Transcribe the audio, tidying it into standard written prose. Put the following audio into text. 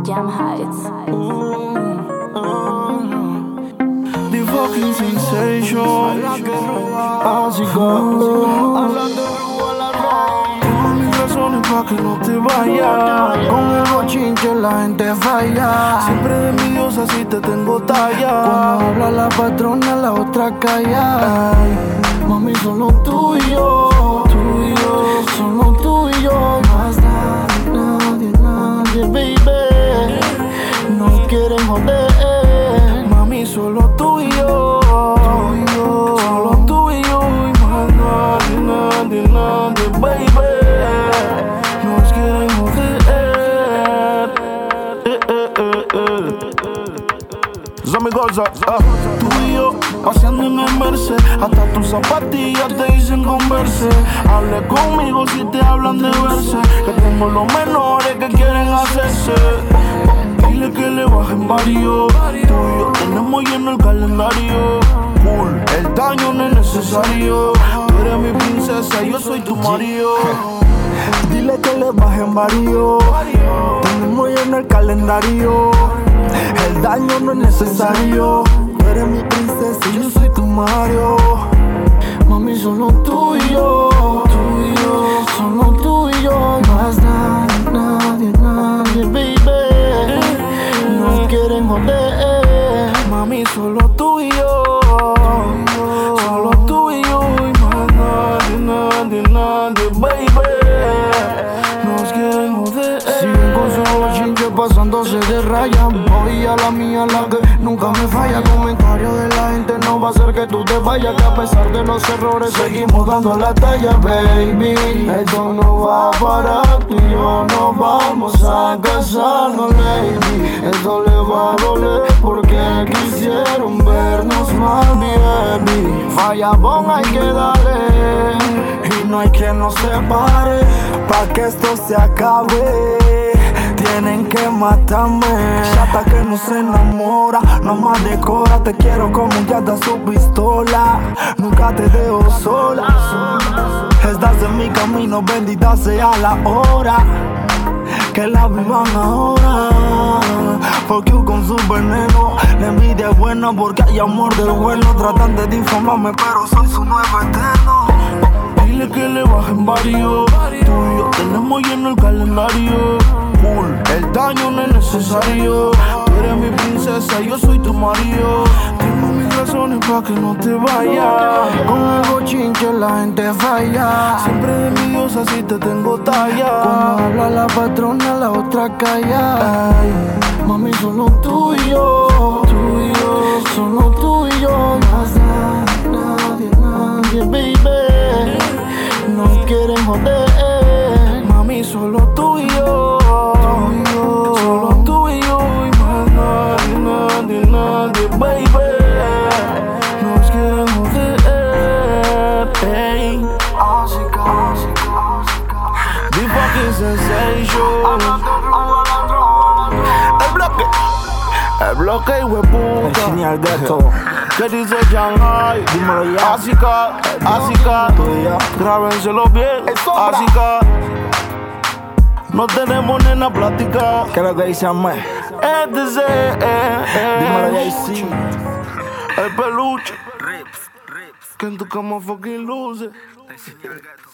Jam Heights. The fucking sensation. Así tengo mis razones pa' que no te vayas. Con el bochinche la gente falla. Siempre de envidiosa si te tengo talla. Cuando habla la patrona, la otra calla. Ay, mami, solo tú y yo. Solo tú y yo. Más nadie, baby. No quieren joder. Mami, solo tú y yo. Solo tú y yo. Y más nadie, baby. Nos quieren joder. Zombie Goza, tú y yo paseando en el Merced. Hasta tus zapatillas te dicen converse. Hable conmigo si te hablan de verse. Que tengo los menores que quieren hacerse. Dile que le bajen varios. Tú y yo tenemos lleno el calendario. Cool, el daño no es necesario. Tú eres mi princesa y yo soy tu marido. Dile que le bajen varios. Tenemos lleno el calendario. El daño no es necesario. Tú eres mi princesa y yo soy tu Mario. Mami, solo tú y yo. Solo tú y yo. Más nadie, baby. No quieren joder. Mami, solo tú y yo. Solo tú y yo. Y más nadie, baby. Nos quieren joder. Siguen con su bochinche pasándose de raya. Voy a la mía, la que nunca me falla. Comentario de la gente no va a hacer que tú te vayas. Que a pesar de los errores seguimos dando la talla, baby. Esto no va a parar, tú y yo nos vamos a casarnos, lady. Esto le va a doler porque quisieron vernos mal, baby. Falla, bon, hay que darle. Y no hay quien nos separe. Pa' que esto se acabe tienen que matarme. Chata que no se enamora, no más decora. Te quiero como ya da su pistola. Nunca te dejo sola. Estás en mi camino, bendita sea la hora. Que la vivan ahora. Fuck you con su veneno. La envidia es buena porque hay amor del bueno. Tratan de difamarme pero soy su nuevo eterno. Dile que le bajen varios. Tú y yo tenemos lleno el calendario. Cool, el daño no es necesario. Tú eres mi princesa y yo soy tu marido. Tengo mis razones pa' que no te vayas. Con el bochinche la gente falla. Siempre de envidiosa si te tengo talla. Cuando habla la patrona, la otra calla. Ay, mami, solo tú y yo. Solo tú y yo. Más nadie, baby. No quieren joder. Mami, solo tú y yo. Solo tú y yo. Y más nadie, baby. Nos quieren joder. Hey. The fucking sensation. El bloque, hueputa. Genial gato. ¿Qué dice Shanghai? Dímelo ya. Asica, grábenselo bien. Asica. No tenemos nena plática. ¿Qué es lo que dice Amé? Dímelo ya y sí. El peluche. Que en tu cama fucking luce.